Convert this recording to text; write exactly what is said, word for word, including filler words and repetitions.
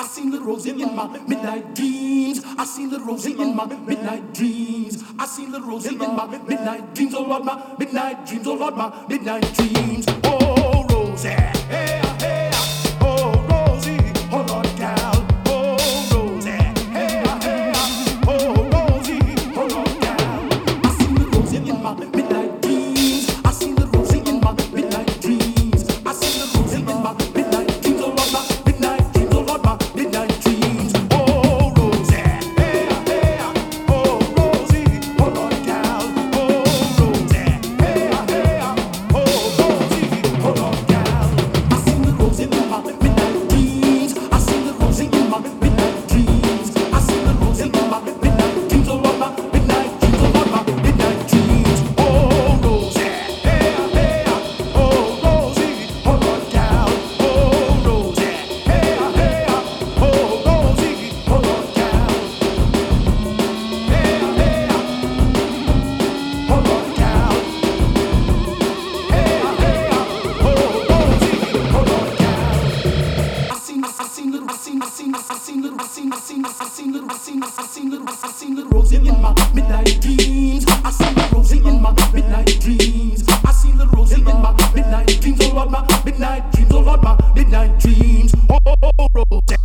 seen little Rosie in my midnight dreams. I seen little Rosie in my midnight dreams. I seen little Rosie in my midnight dreams. Oh Lord, my midnight dreams. Oh Lord, my midnight dreams. Oh Rosie, hey, hey, oh Rosie, oh Lord, gal. Oh Rosie, hey, hey, oh Rosie, oh Lord, gal. I seen little Rosie in my midnight dreams. I seen little Rosie in my midnight dreams. I seen little Rosie in my midnight dreams. Oh Lord, my midnight dreams. Oh Lord, my midnight dreams. Oh Rosie, hey, hey, oh Rosie, oh Lord, gal. Oh Rosie, hey, hey, oh Rosie, oh Lord, gal. I seen the Rosie in my midnight dreams. I seen the Rosie in my midnight dreams. I seen the Rosie in my midnight dreams. Oh Lord, my midnight dreams. Oh Lord, my midnight dreams. Oh Rosie, hey, hey, oh Rosie, oh Lord, gal. Oh Rosie, hey, hey, oh Rosie, oh Lord, gal. Hey, hey, oh Lord, gal. Hey, hey, oh Rosie, oh Lord, gal. I seen, I seen little, I seen, I seen, I seen little, I seen, I seen, I seen little, I seen, I seen little, I seen little Rosie in my midnight dreams. I seen little Rosie in my midnight dreams. I seen little Rosie in my midnight dreams. Oh Lord, my midnight dreams. Oh Lord, my midnight dreams. Oh Rosie.